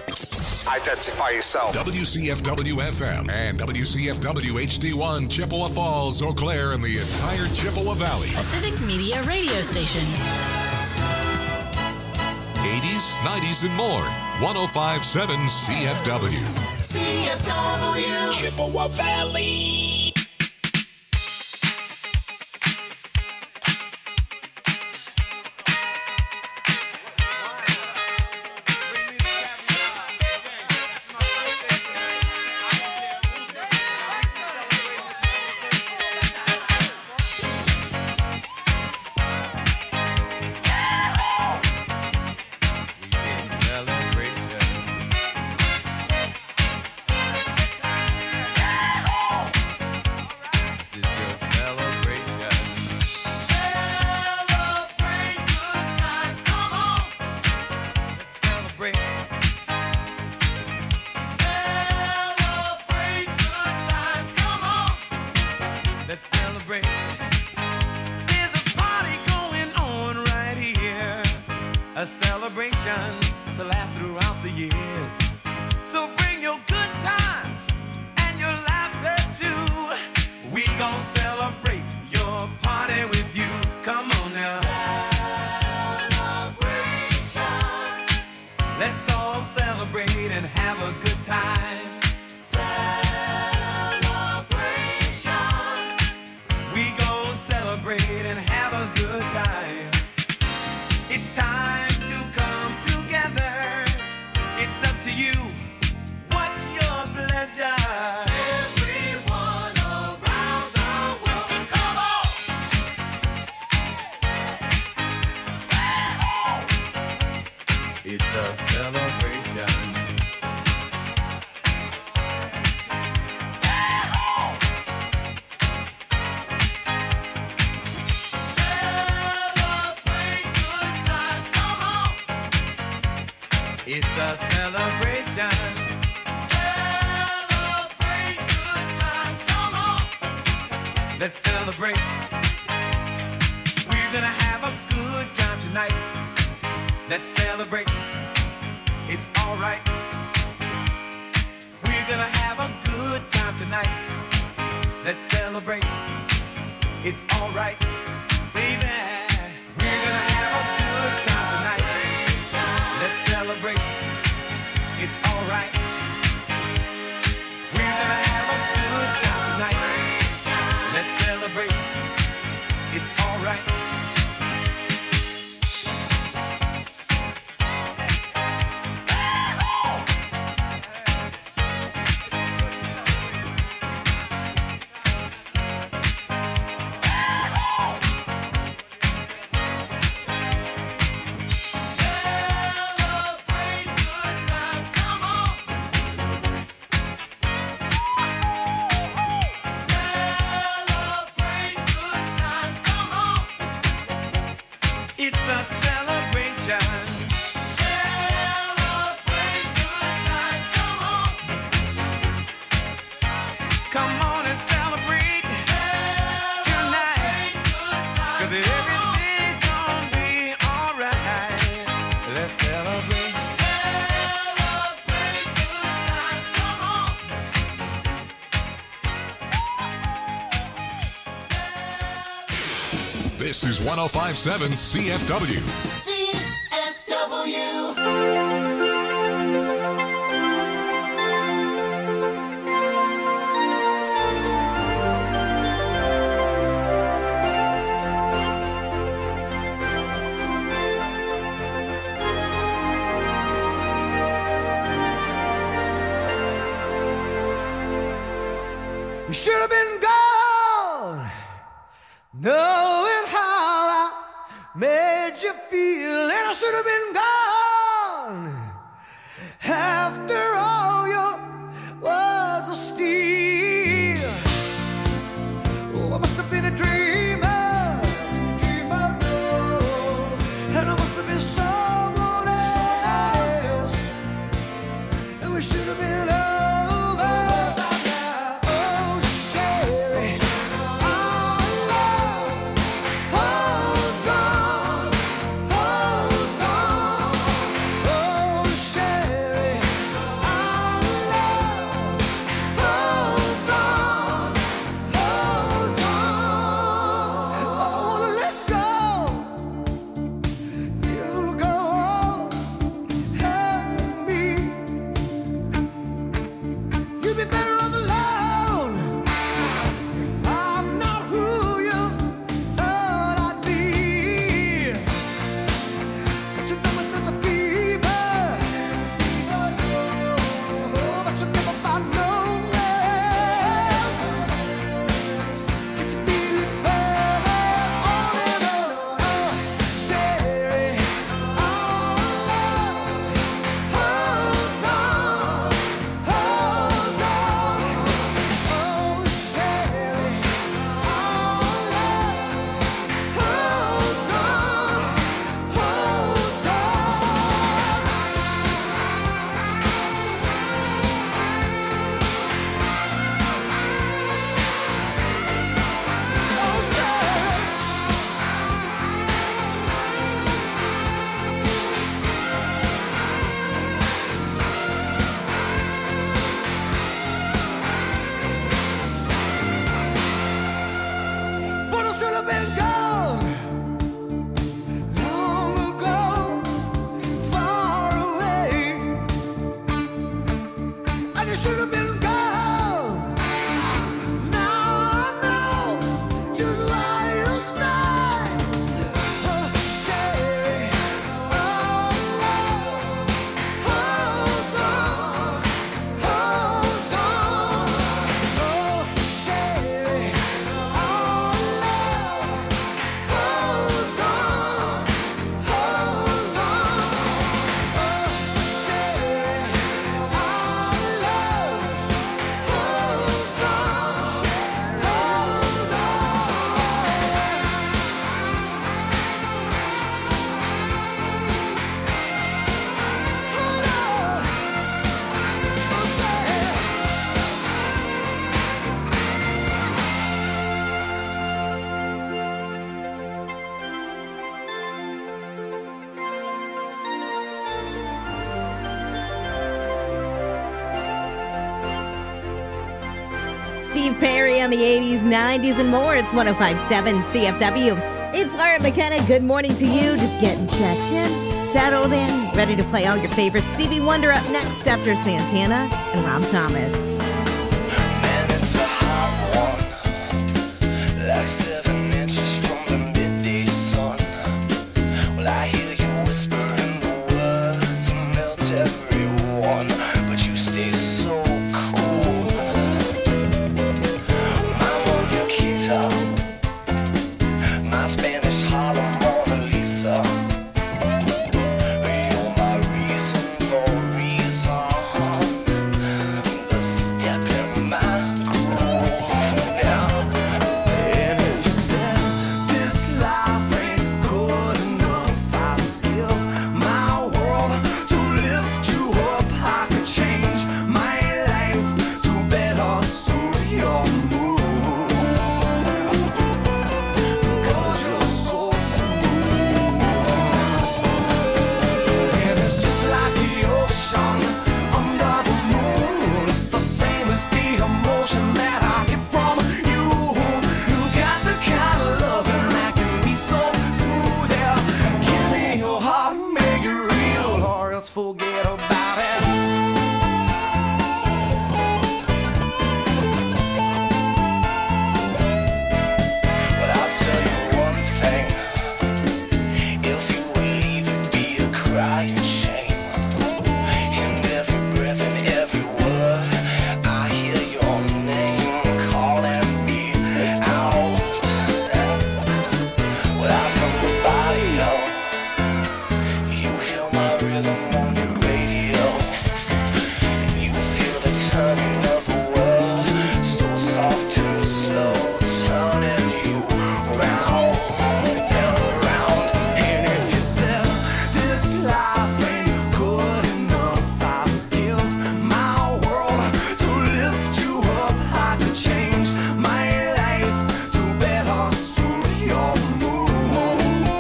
Identify yourself. WCFW-FM and WCFW-HD1, Chippewa Falls, Eau Claire, and the entire Chippewa Valley. A civic media radio station. 80s, 90s, and more. 105.7 CFW. CFW. Chippewa Valley. This is 105.7 CFW. You should have been gone, knowing how I made you feel, and I should have been gone. After all, your words are steel. Oh, I must have been a dreamer, no, and I must have been someone else, and we should have been over. Steve Perry on the 80s, 90s, and more. It's 105.7 CFW. It's Laura McKenna. Good morning to you. Just getting checked in, settled in, ready to play all your favorites. Stevie Wonder up next after Santana and Rob Thomas. Man, it's a hot one, like 7 inches from the midday sun. Well, I hear you whispering the words to melt everyone, but you stay so cool. My Mona Lisa, my Spanish Harlem Mona Lisa. You're my reason for reason, the step in my groove now. And if you said this life ain't good enough, I would give my world to lift you up. I could change my life to better suit your mood, because you're so smooth. And it's just like the ocean under the moon. It's the same as the emotion that I get from you. You got the kind of loving that can be so smooth. Yeah, give me your heart, make it real, or else forget about it. But I'll tell you one thing. If you would leave, it'd be a crying shame. In every breath and every word, I hear your name calling me out. Well, I'm from the barrio. You hear my rhythm on your radio. You feel the turning of the world, so soft and slow, turning you round and round. And if you said this life ain't good enough, I would give my world to lift you up. I could change my life to better suit your mood,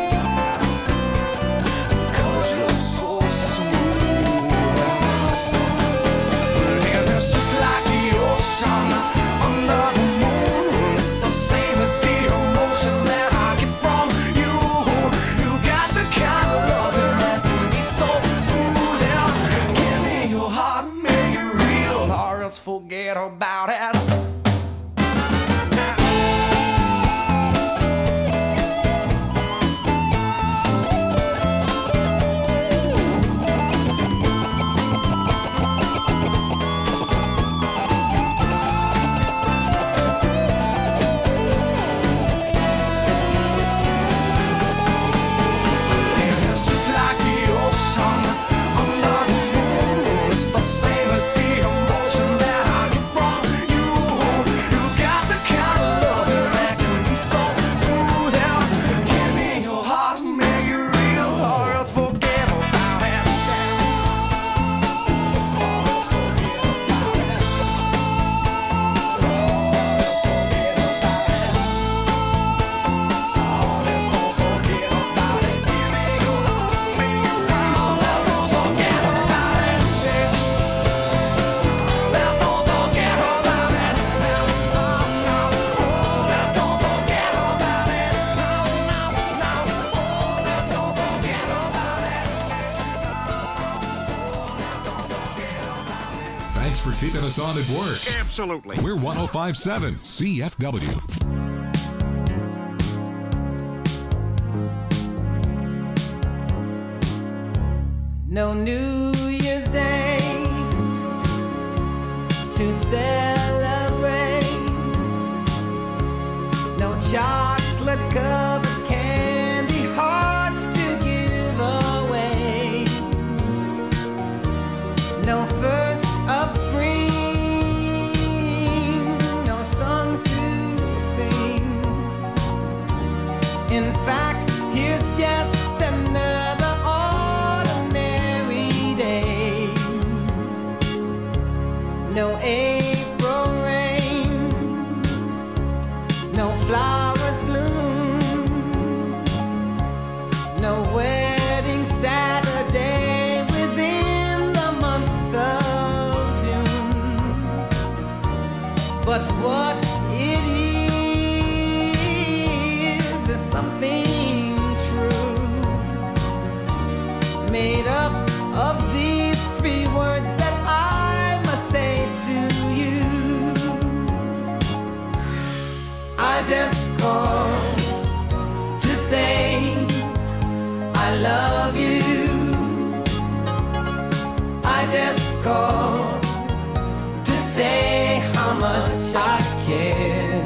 because you're so smooth. And it's just like the ocean under the moon. It's the same as the emotion that I get from you. You got the kind of loving that can be so smooth. Yeah, give me your heart, make it real, or else forget about it. It's just like the ocean under the moon. It's the same as the emotion that I get from you. You got the kind of loving that can be so smooth. Yeah, give me your heart, make it real, or else forget about it. Let's don't forget about it. Give me your heart, make it real, let's don't forget about it. Let's don't forget about it. Let's don't forget about it. Let's don't forget about it. Thanks for keeping us on at work. Absolutely. We're 105.7 CFW. No New Year's Day to celebrate. No chocolate covered candy hearts to give away. No first of spring, no song to sing. In fact, here's just another ordinary day. No April rain, no flowers bloom, no wedding Saturday within the month of June. But what just called to say I love you. I just called to say how much I care.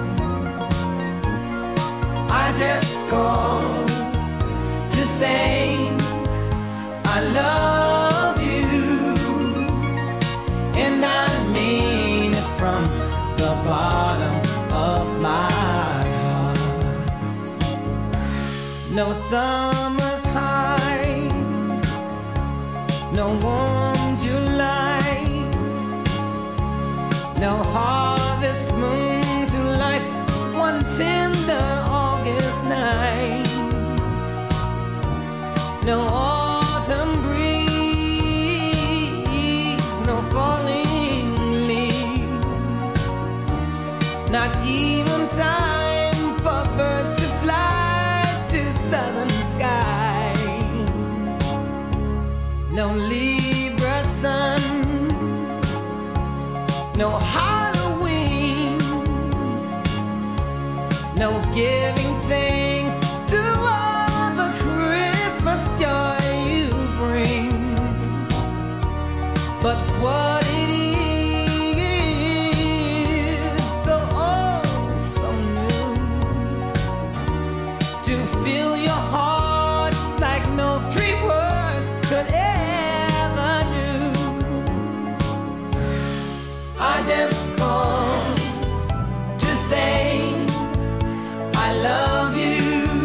I just called to say I love you, and I mean it from the bottom of my heart. No summer's high, no warm July, no harvest moon to light one tender August night, no autumn breeze, no falling leaves, not even time for birds to fly to southern skies, no Libra sun, no Halloween, no giving thanks to all the Christmas joy you bring. But what it is, though oh so new, to fill your heart like no three words could ever do. I just called to say I love you.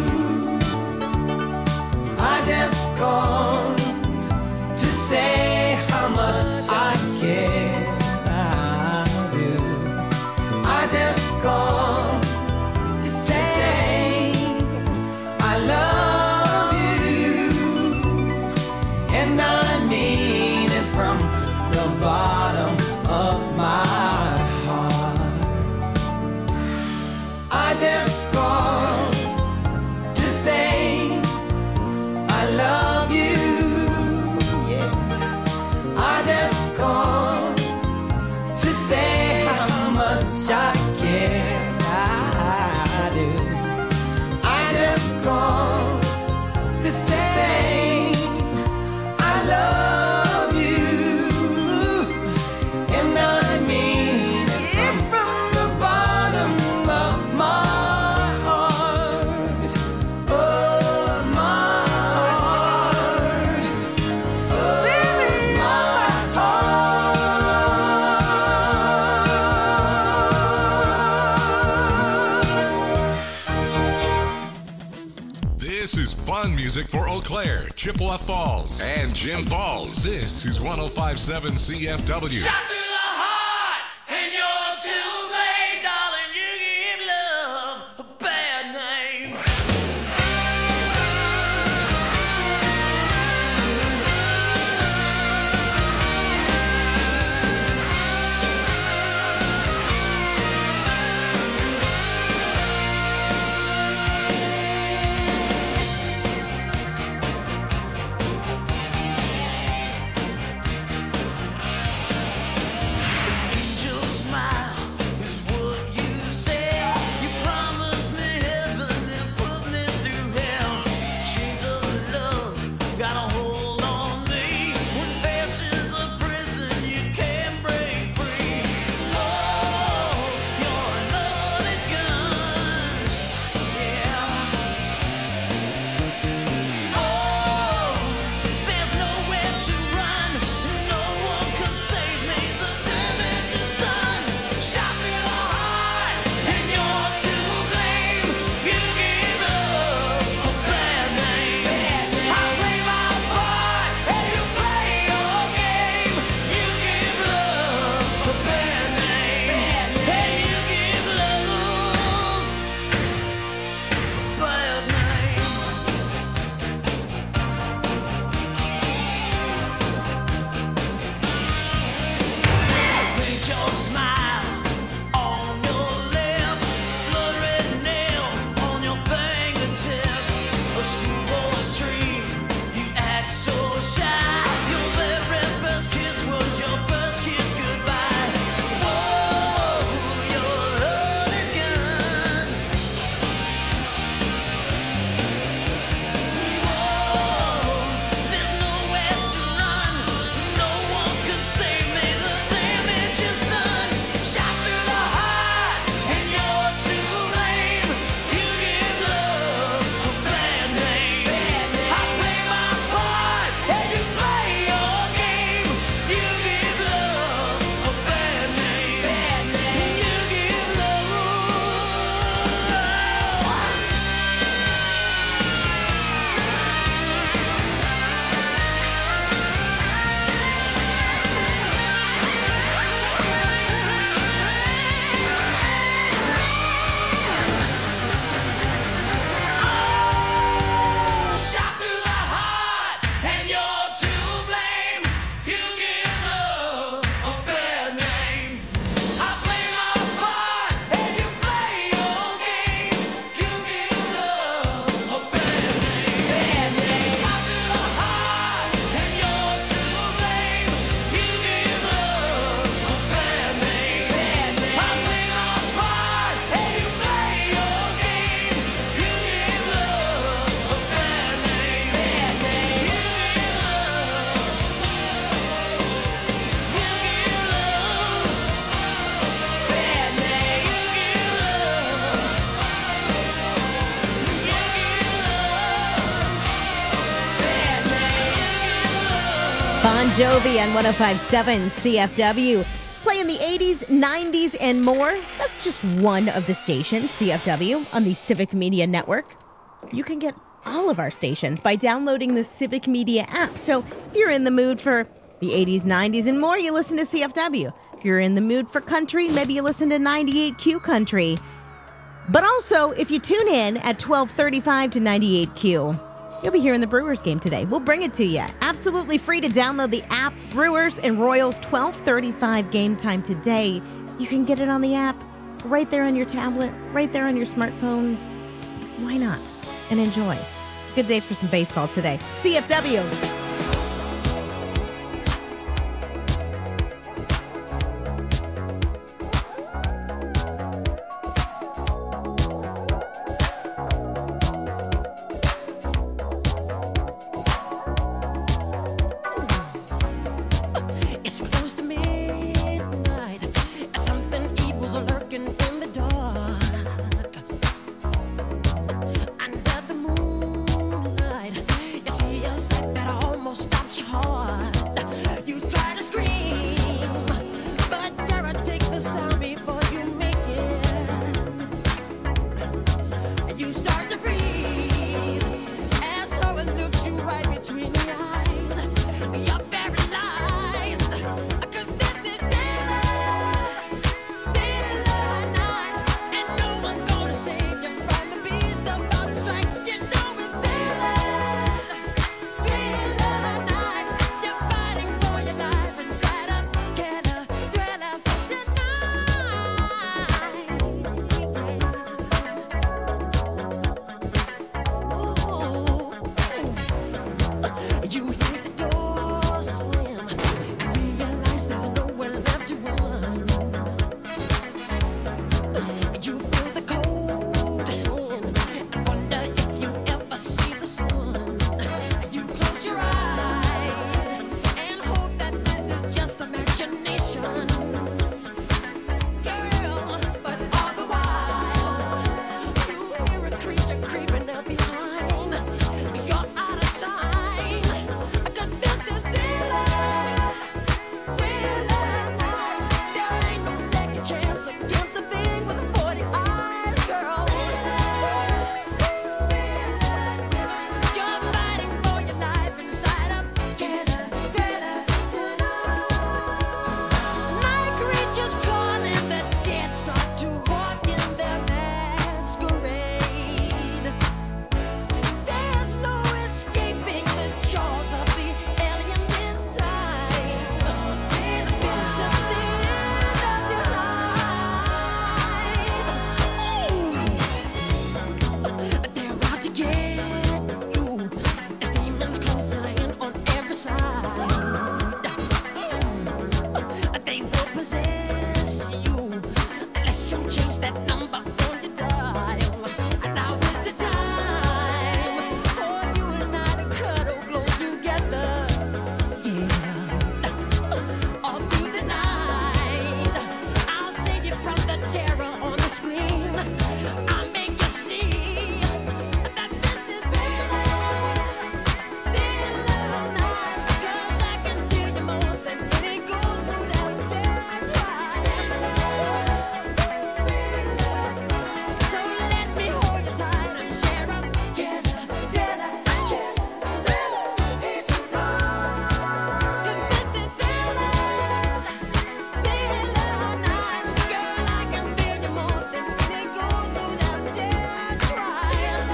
I just called to say how much I care. I do. I just called to say I love you, and I mean it from the bottom of my heart. I just called to say I love you. Yeah. I just called to say how much I care. I do. I just called to say I love you, and I mean it from the bottom of my heart. Oh, my heart. Oh, my heart. This is fun music for Eau Claire, Chippewa Falls, and Jim Falls. This is 105.7 CFW. Shot through the heart, and you're too late, darling. You give love a bad name. Jovi on 105.7 CFW. Playing the 80s, 90s, and more. That's just one of the stations, CFW, on the Civic Media Network. You can get all of our stations by downloading the Civic Media app. So if you're in the mood for the 80s, 90s, and more, you listen to CFW. If you're in the mood for country, maybe you listen to 98Q Country. But also, if you tune in at 12:35 to 98Q, you'll be hearing the Brewers game today. We'll bring it to you. Absolutely free to download the app. Brewers and Royals 12:35 game time today. You can get it on the app, right there on your tablet, right there on your smartphone. Why not? And enjoy. Good day for some baseball today. CFW. It's close to midnight. Something evil's lurking in the dark. Under the moonlight, you see a sight that almost stops your heart. You try to scream, but terror takes the sound before you make it. You start to freeze as horror looks you right between the eyes. You're paralyzed, 'cause this is daylight night, and no one's gonna save you from the beast about to strike. You know it's daylight night. You're fighting for your life inside a killer thriller tonight. You hear the door slam and realize there's nowhere left to run. You feel the cold hand and wonder if you ever see the sun. You close your eyes and hope that this is just imagination, girl. But all the while, you hear a creature creeping up behind. You're out of time, 'cause this is daylight night. There ain't no second chance against the thing with the 40 eyes, girl. You're fighting for your life inside a killer thriller tonight. Night creatures calling, the dead start to walk in their masquerade. There's no escaping the jaws of the alien this time. This is the end of your life. They're out to get you. There's demons closing in on every side. They will possess you unless you change that number on your dial. And now is the time for you and I to cuddle close together. Yeah. All through the night, I'll save you from the terror on the screen. I'll make you see that this is daylight night. 'Cause I can feel you more than any good mood I've ever tried. So let me hold you tight and share up together. Daylight night. 'Cause this is daylight night. Girl, I can feel you more than any good mood I've ever tried.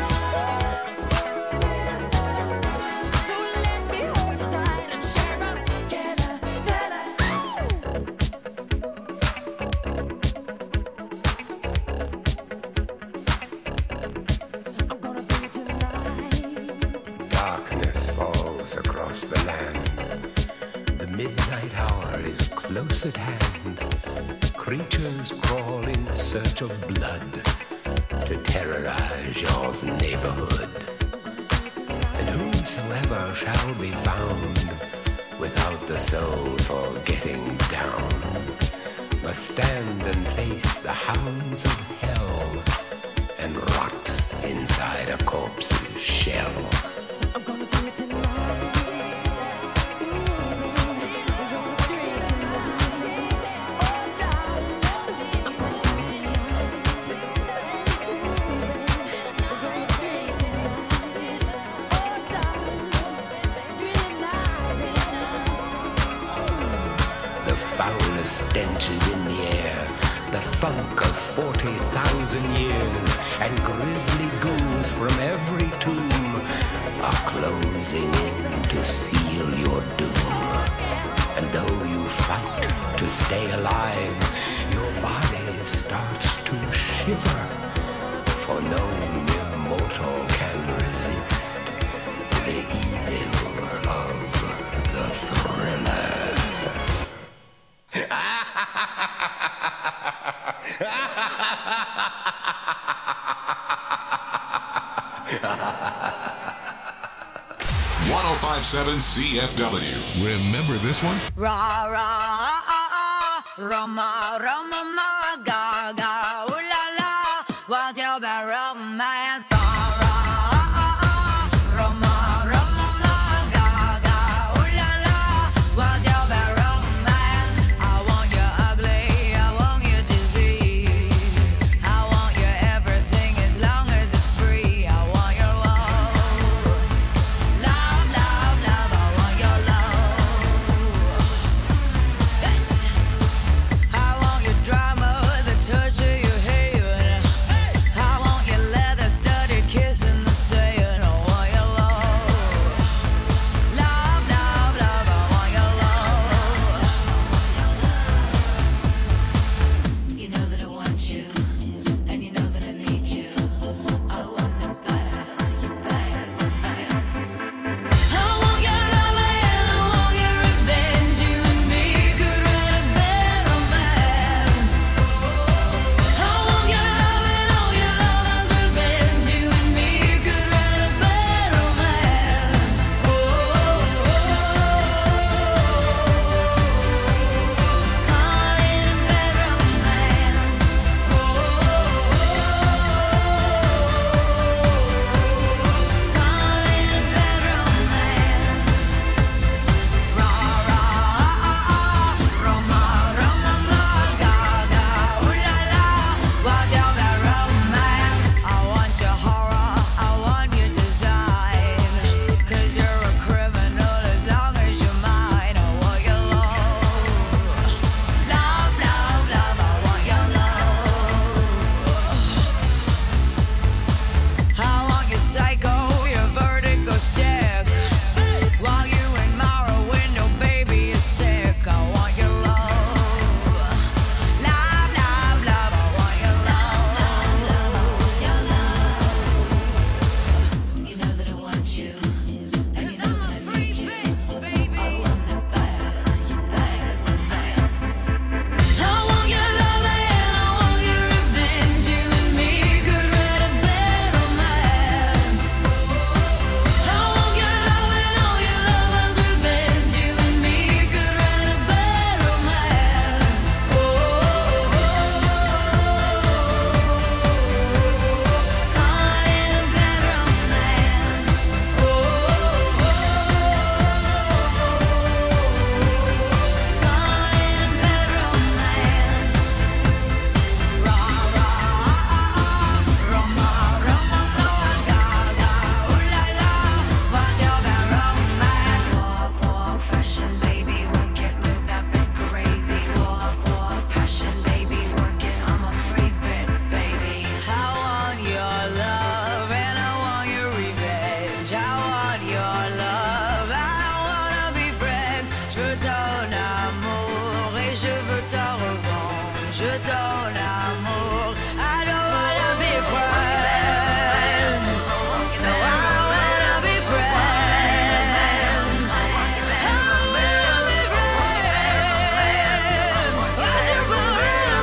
So let me hold you tight and share up together. I'm gonna be tonight. Darkness falls across the land. The midnight hour is close at hand. Creatures crawl in search of blood to terrorize your neighborhood. And whosoever shall be found without the soul for getting down must stand and face the hounds of hell and rot inside a corpse's shell. I'm gonna do it tonight. foulest stenches in the air, the funk of 40,000 years, and grisly ghouls from every tomb are closing in to seal your doom. And though you fight to stay alive, your body starts to shiver, for no mere mortal can resist the evil of the thriller. 1057 CFW. Remember this one? Ra ra Roma Roma ma ga ga ooh la la, what's your bad romance? Ra ra Roma Roma ma ga ga ooh la la, what's your bad romance? I want you ugly, I want you disease, I want you everything as long as it's free. I want your love, love, love, love. I want your love. I want your drama, the touch of your hair. I want your leather studded kiss in the sand. I want your love, love, love, love. I want your love. You know that I want you, and you know that I need you. I want the bad romance. I want your love and I want your revenge. You and me could write a bad romance. I want your love and all your love's revenge. You and me could write a bad romance. Call it a bad romance. Call it a bad romance. Ra ra Roma Roma ma ga ga ooh la la, what's your bad romance? I want your horror, I want your design, 'cause you're a criminal as long as you're mine. I want your love, love, love, love. I want your love. I want your psycho, your vertigo stick, while you admire a window, baby, you're sick. I want your love, love, love, love. I want your love, love, love. Your love. You know that I want you, and you know that I need you. I want the bad romance. I want your love and I want your revenge. You and me could write a bad romance. I want your love and all your love's revenge. You and me could write a bad romance. Call it a bad romance. Call it a bad romance. Ra ra Roma Roma ma ga ga ooh la la, what's your bad romance? Walk walk fashion baby, work it, move that bit crazy. Walk walk passion baby, work it, I'm a free bit baby. I want your love and I want your revenge. I want your love, I wanna be friends. Je veux ton amour et je veux ta revanche. Je veux ton amour, I don't wanna be friends. No, I wanna be friends. I wanna be friends. What's your problem?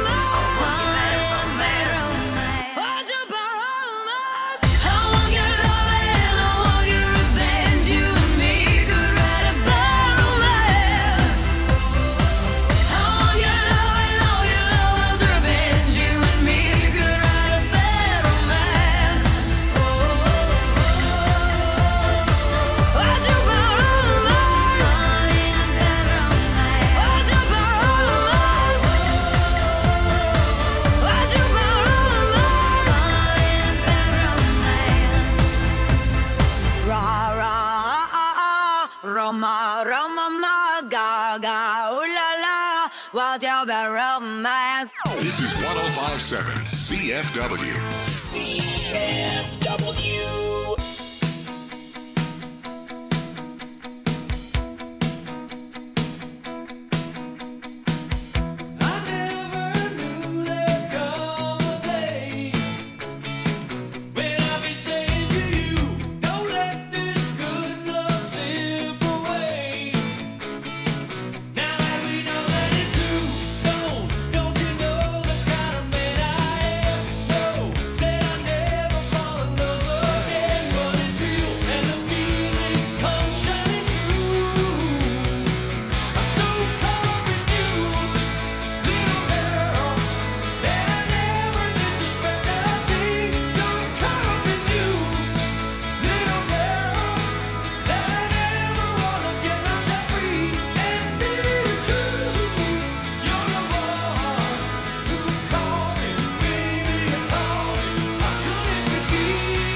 What's your problem? I want your love and I want your revenge. You and me could write a bad romance. I want your love and all your love's revenge. You and me What's your bad romance? This is 105.7 CFW. CFW. I never knew there'd come a day when I'd be saying to you, don't let this good love slip away. Now that we know that it's true, don't you know the kind of man I am? No, said I'd never fall in love again, but it's real and the feeling comes shining through. I'm so caught up in you, little girl, that I never did suspect I'd be. So caught up in you, little girl, that I never wanna get myself free. And baby, it's true, you're the one who called me, baby, you told me how good it could be.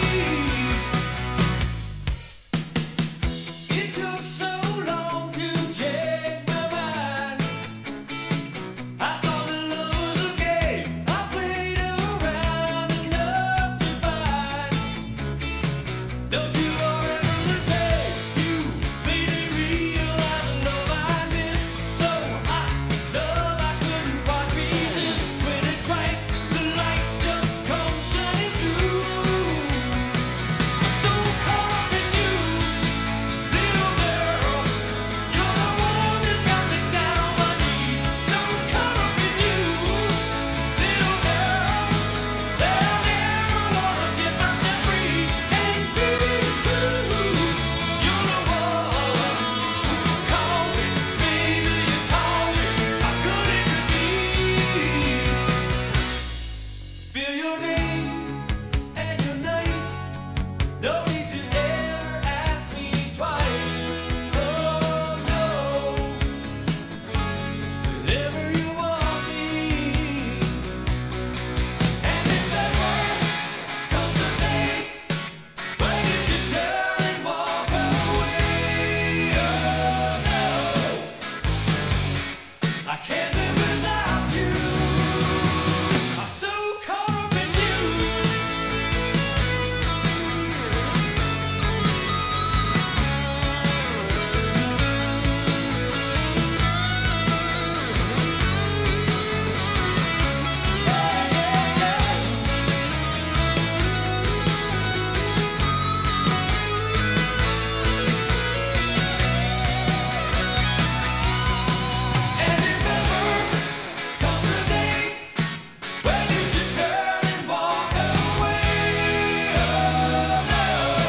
It took so long to change my mind. I thought that love was a game. I played around enough to find. Don't you ever say you made me realize love I miss so hot, love I couldn't quite resist. When it's right, the light just comes shining through. I'm so caught up in you, little girl. You're the one that's got me down on my knees. So caught up in you, little girl, that I never wanna get myself free. And baby, it's true, you're the one who called me, baby, you told me how good it could be. Feel your days and your nights. No need to ever ask me twice. Oh no, whenever you want me. And if ever comes a day when you should turn and walk away, oh no, I can't live without you. I'm so caught up in you. And if ever comes a day when you should turn and walk away, oh no,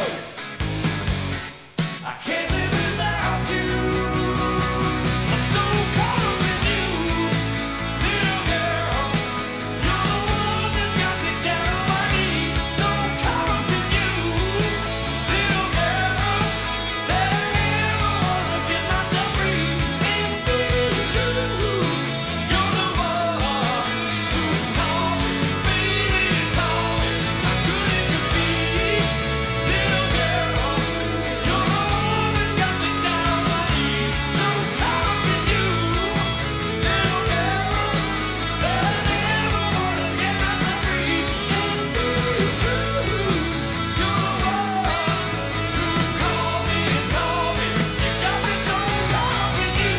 I can't live without you. I'm so caught up in you, little girl. You're the one that's got me down on my knees. So caught up in you, little girl, that I never wanna get myself free. And baby, it's true, you're the one who called me, baby, you told me how good it could be. Little girl, you're the one that's got me down on my knees. So caught up in you, little girl, that I never wanna get myself free. And baby, it's true, you're the one who called me and told me you got me so caught up in you.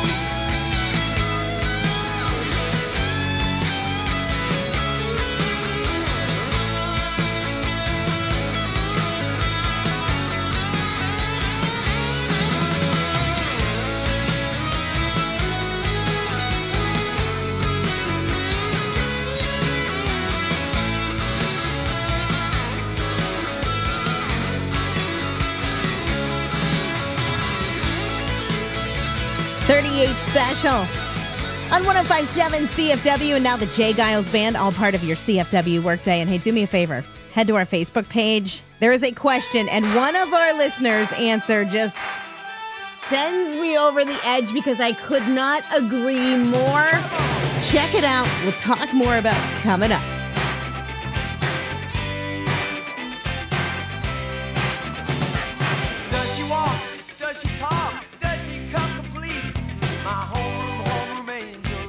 38 special on 105.7 CFW, and now the Jay Giles Band, all part of your CFW workday. And hey, do me a favor, head to our Facebook page. There is a question, and one of our listeners' answer just sends me over the edge because I could not agree more. Check it out. We'll talk more about it coming up. Does she walk? Does she talk? Does she come complete? My homeroom angel.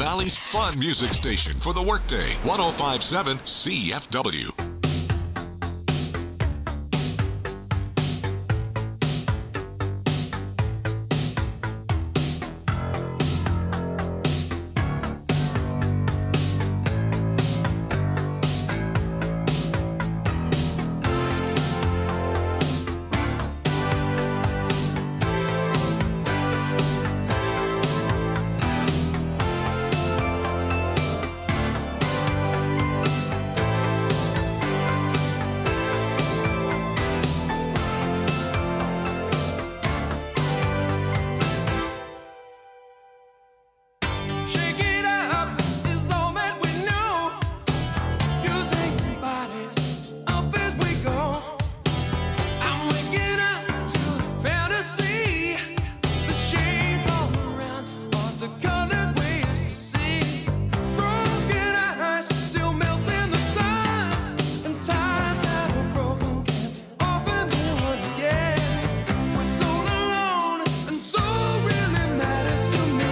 Valley's fun music station for the workday. 105.7 CFW. Shake it up is all that we know. Using bodies up as we go. I'm waking up to fantasy. The shades all around are the colors we used to see. Broken eyes still melts in the sun, and ties that are broken can't offer me one again. We're so alone, and so really matters to me.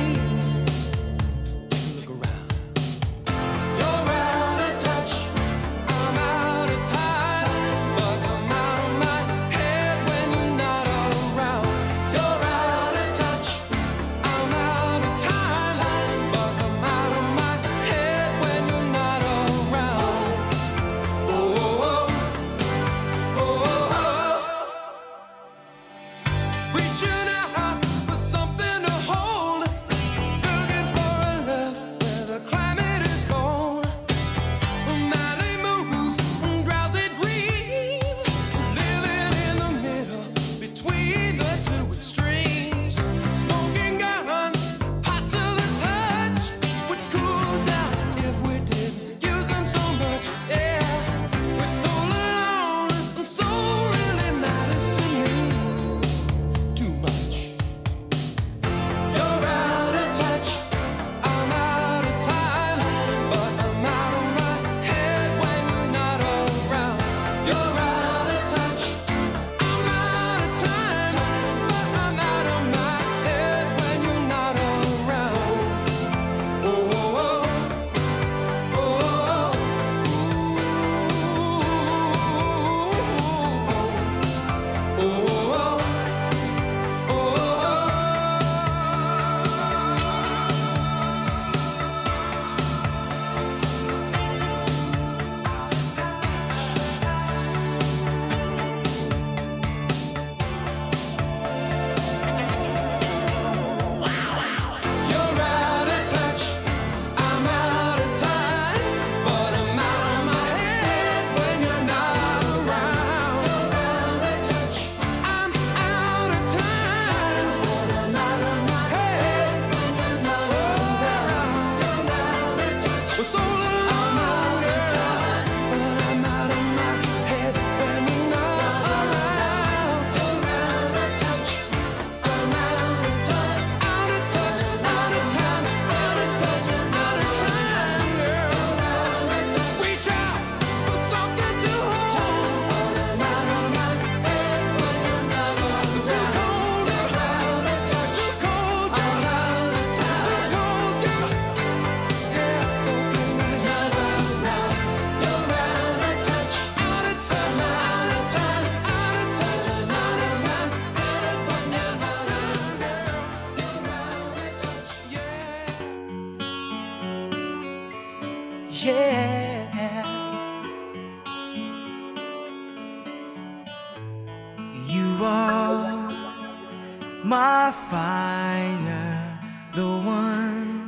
Look around. You're out of touch. I'm out of time. But I'm out of my head when you're not around. You're out of touch. I'm out of time. But I'm out of my head when you're not around. Oh, oh, oh, oh, oh. Reaching out for something to hold. Looking for a love where the climate is cold. Madly moves and drowsy dreams. Living in the middle between the two extremes. Smoking guns, hot to the touch. Would cool down if we didn't use them so much. Yeah, we're so alone, and so really matters to me. Too much. You're out of touch. I'm out of time. But I'm out of my head when you're not around. You're out of touch. I'm out of time. But I'm out of my head when you're not around. Oh, oh, oh. Oh, oh, oh. Oh, You're out of touch. I'm out of time. But I'm out of my head when you're not around. You're out of touch. I'm out of time. But I'm out of my head when you're not around. You're out of touch. We're so alone. I'm out of time. But I'm out of my head when you're not around. You're out of touch. I'm out of time. Out of touch. Out of time. Out of touch. Out of time, girl. Reach out for something to hold. But I'm out of my head when you're not around. Too cold. You're out of touch. Too cold. I'm out of time. Too cold, girl. Yeah. Not around. You're out of touch. Out of touch. Out of time. Out of touch. Out of time. Out of touch. Out of time, girl. You're out of touch. Yeah. You are my fire, the one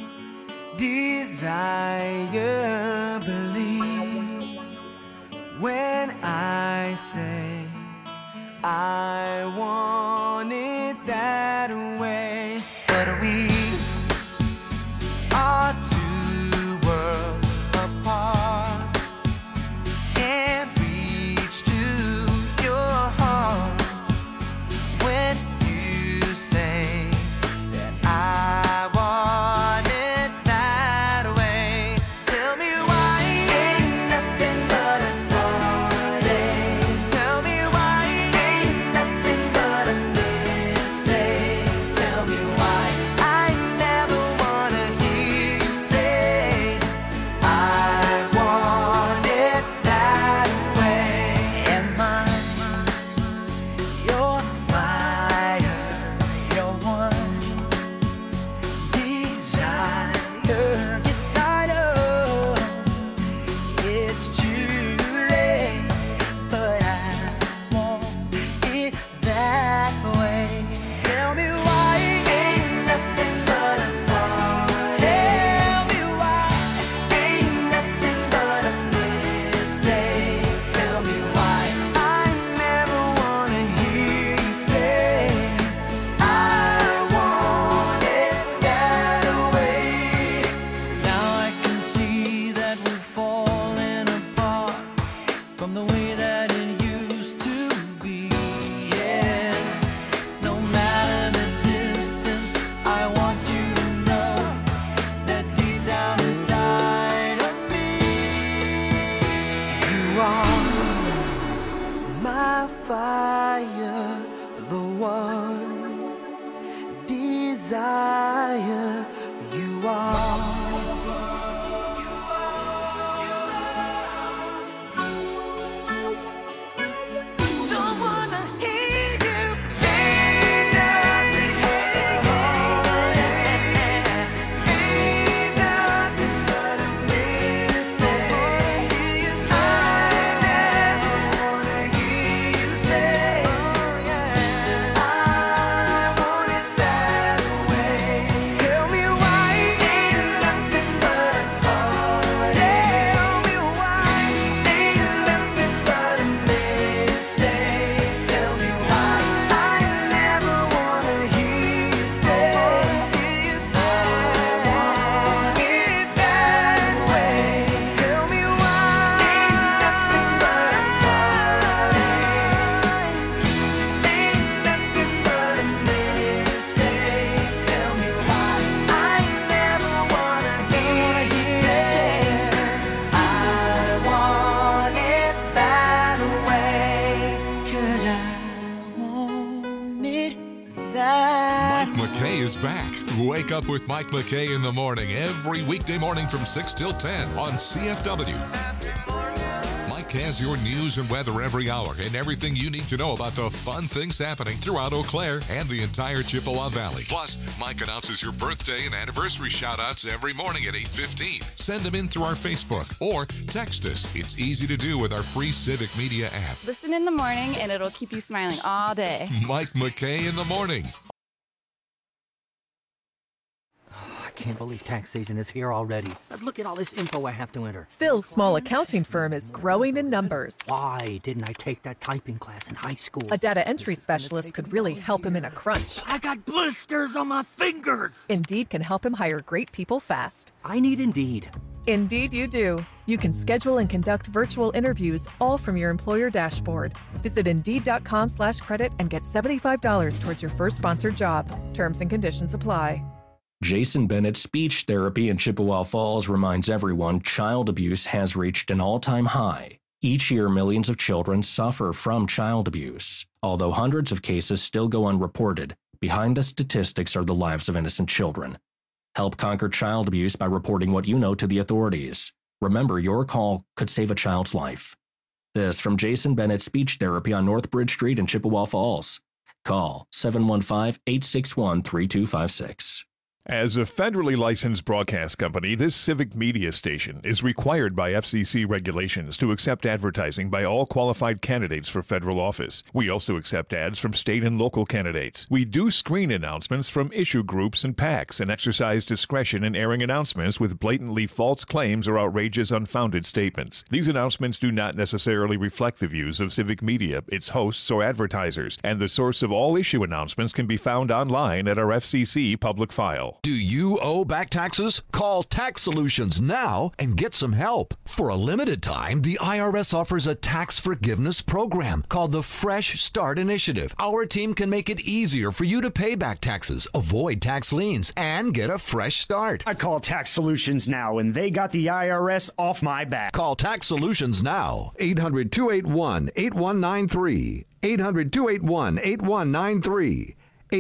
desire. Believe when I say I want it that way. But we are two worlds apart. Can't reach to your heart when you say that I want it that way. Tell me why ain't nothing but a party. Tell me why ain't nothing but it's too late, but I want it that way. Tell me why ain't nothing but a part. Tell me why ain't nothing but a mistake. Tell me why I never wanna hear you say I want it that way. Now I can see that we're falling apart from the way that it used to be. Yeah, no matter the distance, I want you to know that deep down inside of me, you are my fire, the one desire. You are. Don't wanna hear you say nothing. Ain't nothing but a mistake. I never wanna hear you say I want it that way. Tell me why ain't nothing but a part. Tell me why ain't nothing but a mistake. Tell me why I never wanna hear you say I want it that way. Tell me why ain't nothing but a part. Ain't nothing but a mistake. Tell me why I never wanna hear you say I want it that way. 'Cause I want it that Mike McKay is back. Wake up with Mike McKay in the morning every weekday morning from 6 till 10 on CFW. Mike has your news and weather every hour and everything you need to know about the fun things happening throughout Eau Claire and the entire Chippewa Valley. Plus, Mike announces your birthday and anniversary shout-outs every morning at 8:15. Send them in through our Facebook or text us. It's easy to do with our free Civic Media app. Listen in the morning and it'll keep you smiling all day. Mike McKay in the morning. I can't believe tax season is here already. Look at all this info I have to enter. Phil's small accounting firm is growing in numbers. Why didn't I take that typing class in high school? A data entry specialist could really help him in a crunch. I got blisters on my fingers. Indeed can help him hire great people fast. I need Indeed. Indeed you do. You can schedule and conduct virtual interviews all from your employer dashboard. Visit Indeed.com/credit and get $75 towards your first sponsored job. Terms and conditions apply. Jason Bennett Speech Therapy in Chippewa Falls reminds everyone child abuse has reached an all-time high. Each year, millions of children suffer from child abuse. Although hundreds of cases still go unreported, behind the statistics are the lives of innocent children. Help conquer child abuse by reporting what you know to the authorities. Remember, your call could save a child's life. This from Jason Bennett Speech Therapy on North Bridge Street in Chippewa Falls. Call 715-861-3256. As a federally licensed broadcast company, this civic media station is required by FCC regulations to accept advertising by all qualified candidates for federal office. We also accept ads from state and local candidates. We do screen announcements from issue groups and PACs and exercise discretion in airing announcements with blatantly false claims or outrageous, unfounded statements. These announcements do not necessarily reflect the views of civic media, its hosts, or advertisers, and the source of all issue announcements can be found online at our FCC public file. Do you owe back taxes? Call Tax Solutions now and get some help. For a limited time, the IRS offers a tax forgiveness program called the Fresh Start Initiative. Our team can make it easier for you to pay back taxes, avoid tax liens, and get a fresh start. I call Tax Solutions now, and they got the IRS off my back. Call Tax Solutions now. 800-281-8193. 800-281-8193.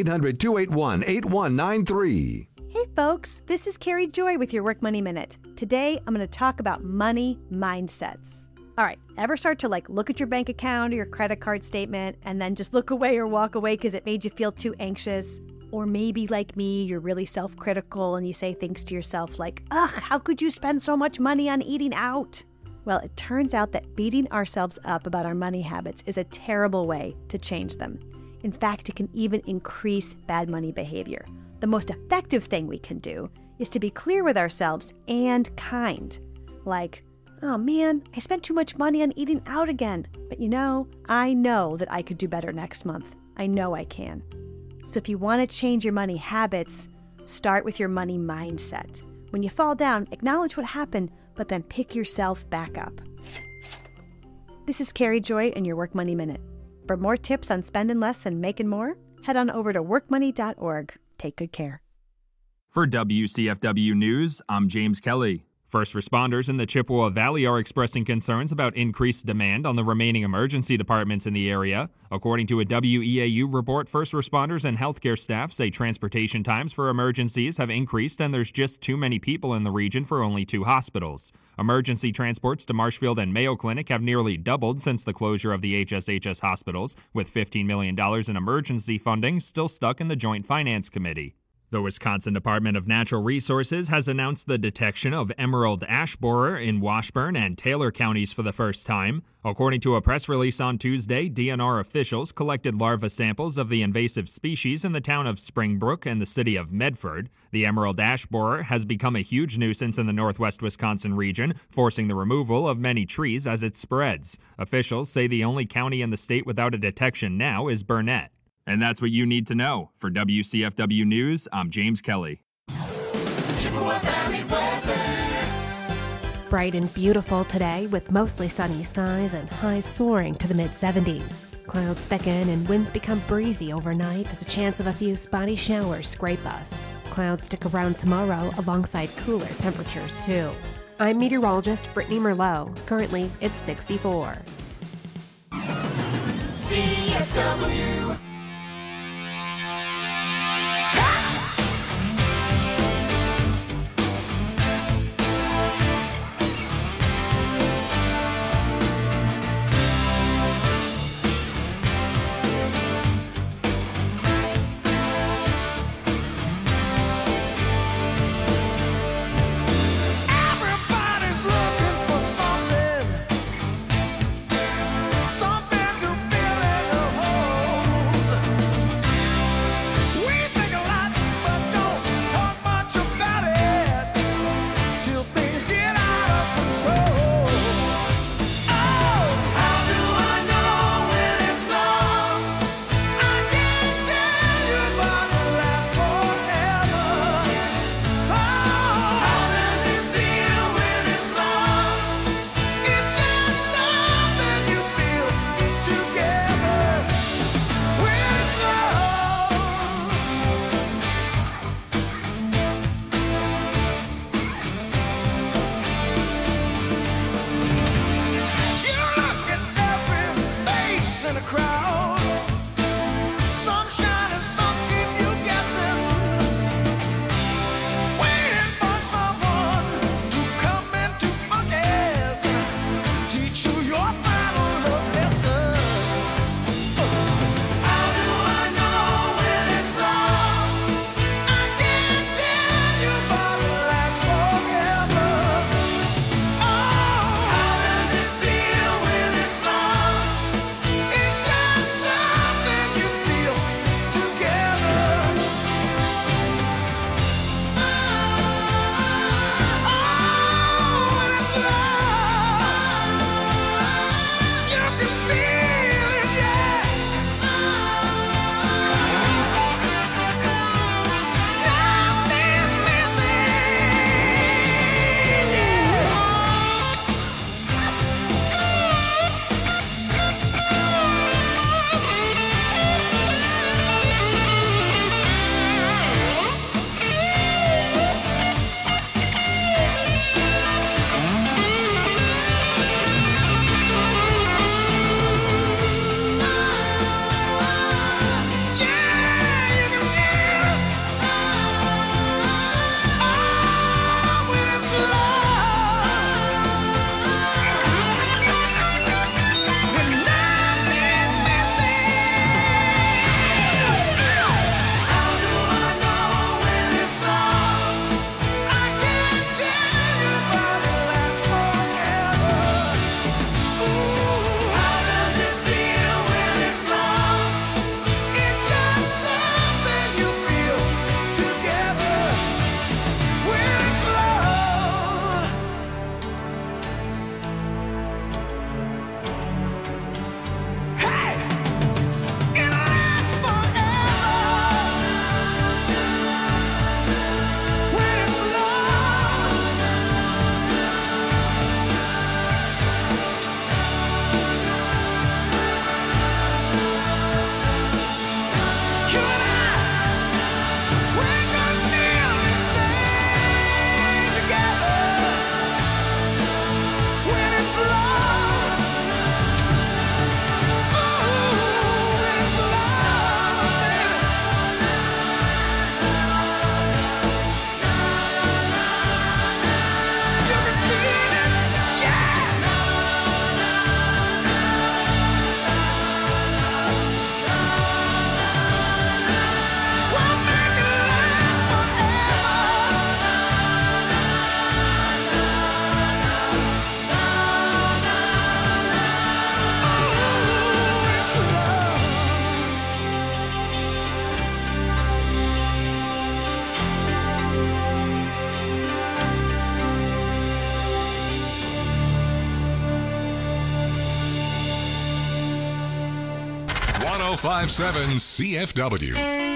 800-281-8193. Hey folks, this is Carrie Joy with your Work Money Minute. Today I'm going to talk about money mindsets. All right, ever start to look at your bank account or your credit card statement and then just look away or walk away because it made you feel too anxious? Or maybe like me, you're really self-critical and you say things to yourself like, ugh, how could you spend so much money on eating out? Well, it turns out that beating ourselves up about our money habits is a terrible way to change them. In fact, it can even increase bad money behavior. The most effective thing we can do is to be clear with ourselves and kind. Like, oh man, I spent too much money on eating out again. But I know that I could do better next month. I know I can. So if you want to change your money habits, start with your money mindset. When you fall down, acknowledge what happened, but then pick yourself back up. This is Carrie Joy in your Work Money Minute. For more tips on spending less and making more, head on over to workmoney.org. Take good care. For WCFW News, I'm James Kelly. First responders in the Chippewa Valley are expressing concerns about increased demand on the remaining emergency departments in the area. According to a WEAU report, first responders and healthcare staff say transportation times for emergencies have increased and there's just too many people in the region for only 2 hospitals. Emergency transports to Marshfield and Mayo Clinic have nearly doubled since the closure of the HSHS hospitals, with $15 million in emergency funding still stuck in the Joint Finance Committee. The Wisconsin Department of Natural Resources has announced the detection of emerald ash borer in Washburn and Taylor counties for the first time. According to a press release on Tuesday, DNR officials collected larva samples of the invasive species in the town of Springbrook and the city of Medford. The emerald ash borer has become a huge nuisance in the northwest Wisconsin region, forcing the removal of many trees as it spreads. Officials say the only county in the state without a detection now is Burnett. And that's what you need to know. For WCFW News, I'm James Kelly. Chippewa Valley weather. Bright and beautiful today with mostly sunny skies and highs soaring to the mid-70s. Clouds thicken and winds become breezy overnight as a chance of a few spotty showers scrape us. Clouds stick around tomorrow alongside cooler temperatures too. I'm meteorologist Brittany Merlot. Currently, it's 64. CFW. Everybody's looking for something to fill in the holes. 1057 CFW.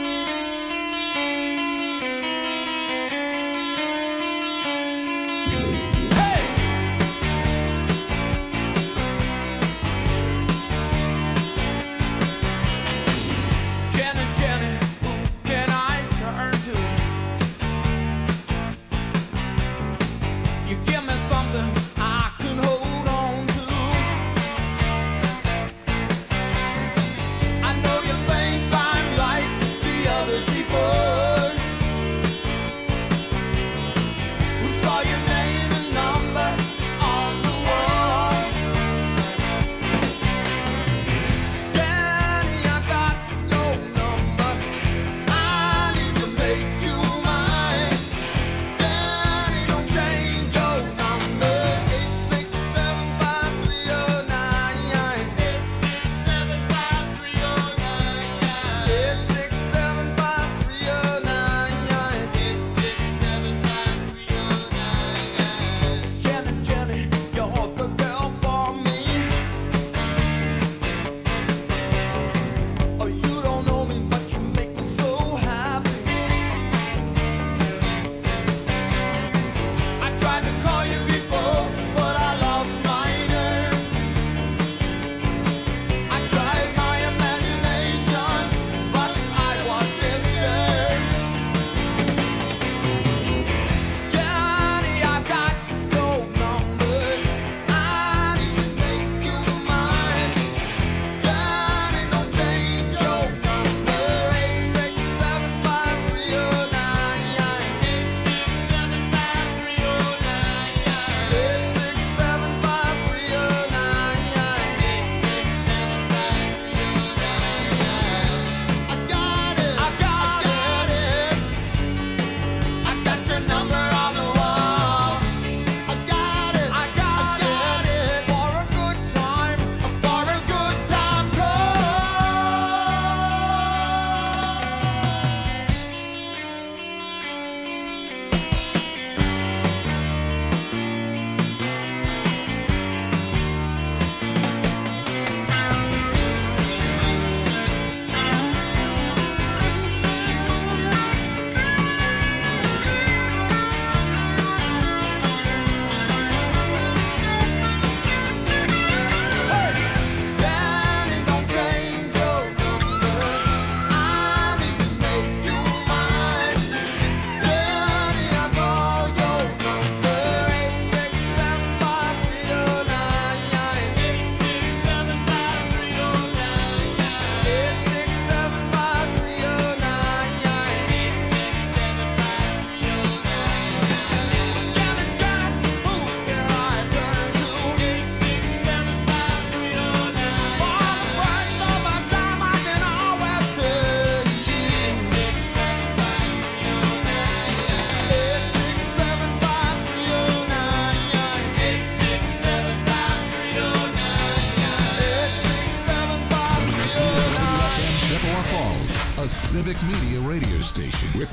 A Civic Media radio station with